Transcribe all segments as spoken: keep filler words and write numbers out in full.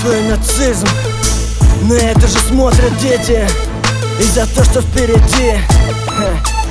твой нацизм. На это же смотрят дети, и за то, что впереди. Ха.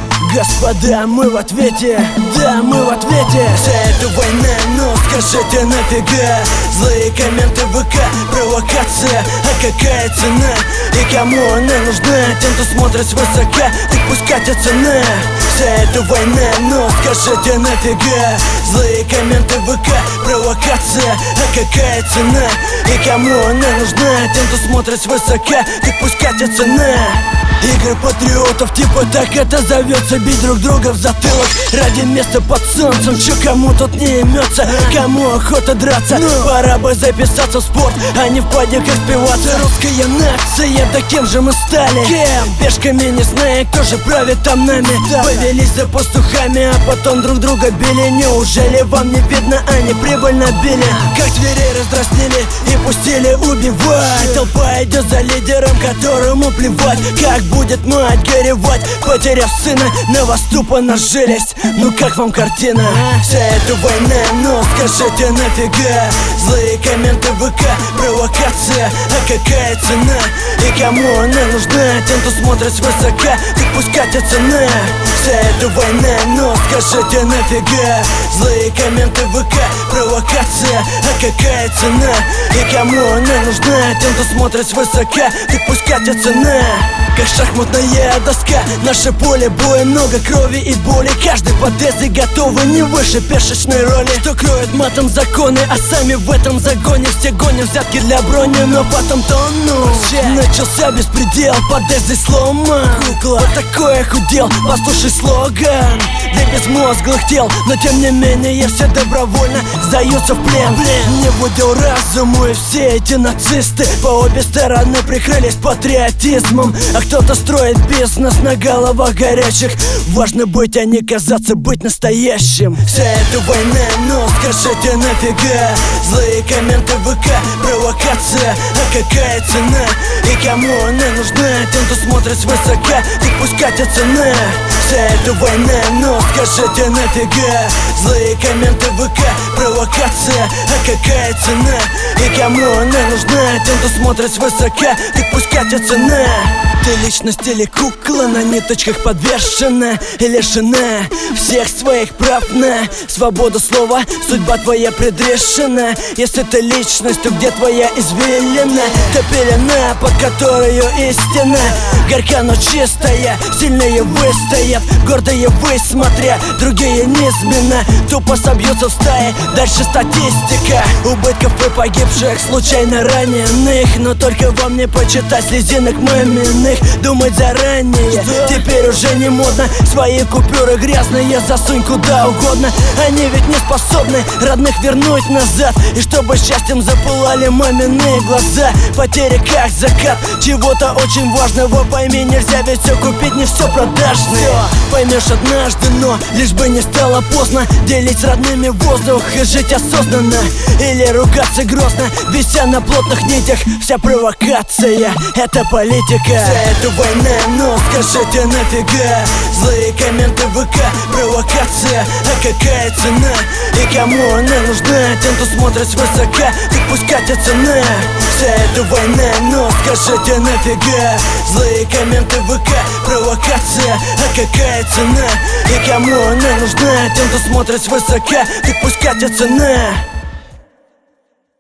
Господа, мы в ответе, да, мы в ответе. Вся эта война, ну скажите нафига? Злые комменты в ВК, провокация, а какая цена? И кому она нужна? Тем, кто смотрит свысока, так пусть катит цена. Вся эта война, ну скажите нафига? Злые комменты в ВК, провокация, а какая цена? И кому она нужна? Тем, кто смотрит свысока, так пусть катит цена. Игры патриотов, типа так это зовется. Бить друг друга в затылок ради места под солнцем. Чё, кому тут не имется, кому охота драться? Пора бы записаться в спорт, а не в падиках спиваться. Русская нация, да кем же мы стали? Кем? Пешками, не зная, кто же правит там нами. Повелись за пастухами, а потом друг друга били. Неужели вам не видно, они прибыльно били? Как зверей раздразнили и пустили убивать. Толпа идет за лидером, которому плевать. Как будет мать горевать, потеряв сына, на вас тупо нажились. Ну как вам картина? Вся эта война, ну скажите нафига? Злые комменты в ВК, провокация, а какая цена? И кому она нужна? Тем, кто смотрит свысока, так пусть катит цена. Вся эта война, ну скажите нафига? Злые комменты в ВК, провокация, а какая цена? И кому она нужна? Тем, кто смотрит свысока, так пусть катит цена. Как шахматная доска, наше поле боя, много крови и боли. Каждый под эзой готовы не выше пешечной роли. Что кроет матом законы, а сами в этом загоне. Все гонят взятки для брони, но потом тонут. Начался беспредел, под эзой слома. Кукла, вот такой охудел, послушай слоган. Для безмозглых тел, но тем не менее все добровольно сдаются в плен. Не в удел разуму, и все эти нацисты по обе стороны прикрылись патриотизмом. А кто-то строит бизнес на головах горячих. Важно быть, а не казаться, быть настоящим. Вся эта война, ну скажите нафига? Злые комменты в ВК, провокация, а какая цена? И кому она нужна? Тем, кто смотрит свысока, так пусть катит цена. Вся эта война, ну скажите нафига? Злые комменты в ВК, провокация, а какая цена? И кому она нужна? Тем, кто смотрит свысока, так пусть катит цена. Ты личность или кукла, на ниточках подвешена и лишена всех своих прав на свободу слова. Судьба твоя предрешена. Если ты личность, то где твоя извилина? Та пелена, под которую истина горька, но чистая. Сильные выстоят, гордые вы, смотря другие низменно тупо собьются в стае. Дальше статистика убытков и погибших, случайно раненых. Но только вам не почитать слезинок маминых. Думать заранее теперь уже не модно. Свои купюры грязные засунь куда угодно. Они ведь не способны родных вернуть назад. И чтобы счастьем запылали маминые глаза. Потери как закат чего-то очень важного. Пойми, нельзя ведь все купить, не все продажное. Все поймешь однажды, но лишь бы не стало поздно делить с родными воздух и жить осознанно. Или ругаться грозно, вися на плотных нитях. Вся провокация — это политика. Вся эта война, ну скажите нафига? Злые комменты в ВК, провокация, а какая цена? И кому она нужна? Тем, кто смотрит свысока, так пусть катит цена. Вся эта война, ну скажите нафига? Злые комменты в ВК, провокация, а какая цена? И кому она нужна? Тем, кто смотрит свысока, так пусть катит цена.